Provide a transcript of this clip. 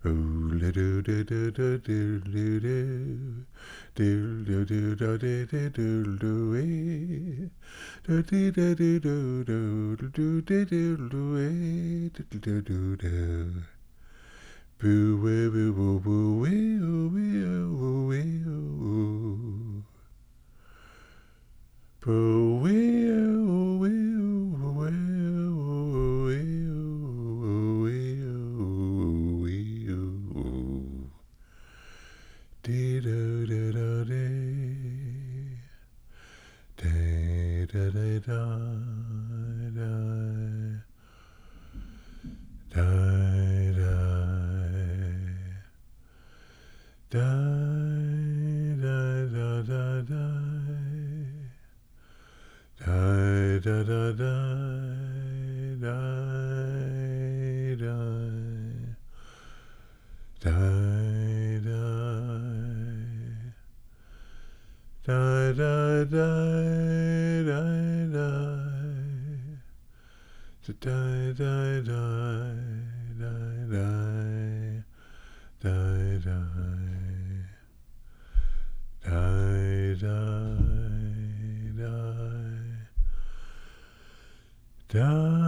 Ooh, do do do do do do do do. Do do do do do do do do. Do do do do do do do do do do do do do. Boo wee boo boo boo wee oo wee oo wee oo. Boo wee oo wee oo wee oo wee oo wee oo. Dee do do do dee. Da da da da da. Da da da da da da da da da da da da da da da da da da da